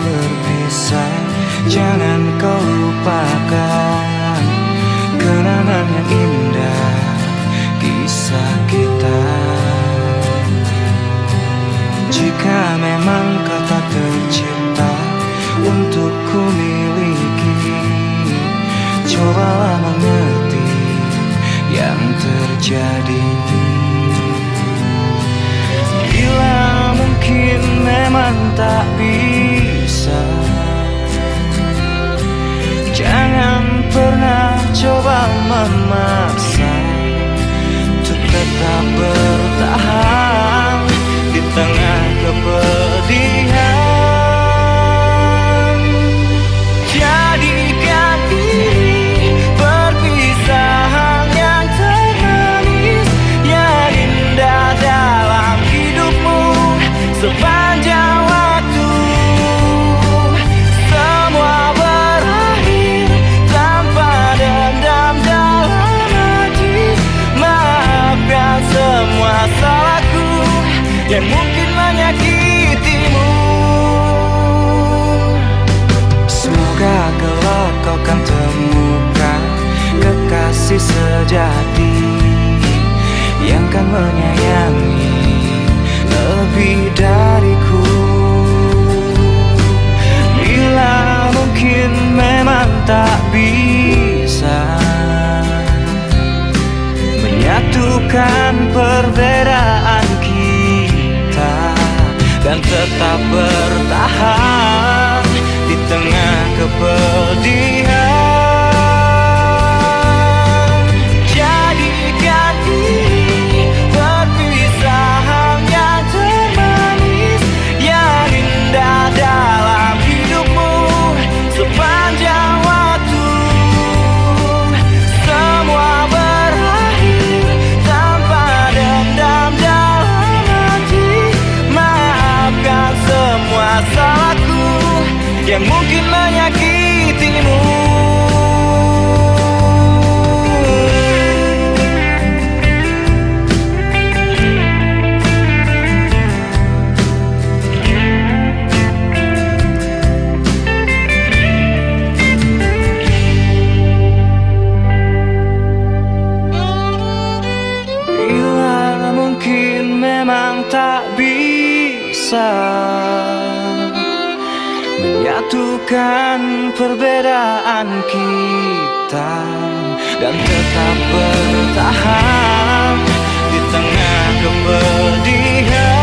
berpisah, jangan kau lupakan kenangan yang indah, kisah kita. Jika memang kau tak tercipta untuk ku miliki, cobalah mengerti yang terjadi. Bila mungkin memang tak bisa, jangan pernah coba memaksa untuk tetap bertahan di tengah kepedihan. Jadikan ini perpisahan yang termanis, yang indah dalam hidupmu sepanjang waktu. Semua berakhir tanpa dendam dalam hati. Maafkan semua salahku yang mungkin menyakitimu. Semoga kelak kau kan temukan kekasih sejati yang kan menyayangi lebih dariku. Bila mungkin memang tak bisa menyatukan perbedaan kita dan tetap bertahan di tengah kepedihan. Jadikan ini perpisahan yang termanis, yang indah dalam hidupmu sepanjang waktu. Semua berakhir tanpa dendam dalam hati. Maafkan semua salahku yang mungkin menyakitimu. Bila mungkin memang tak bisa menyatukan perbedaan kita dan tetap bertahan di tengah kepedihan.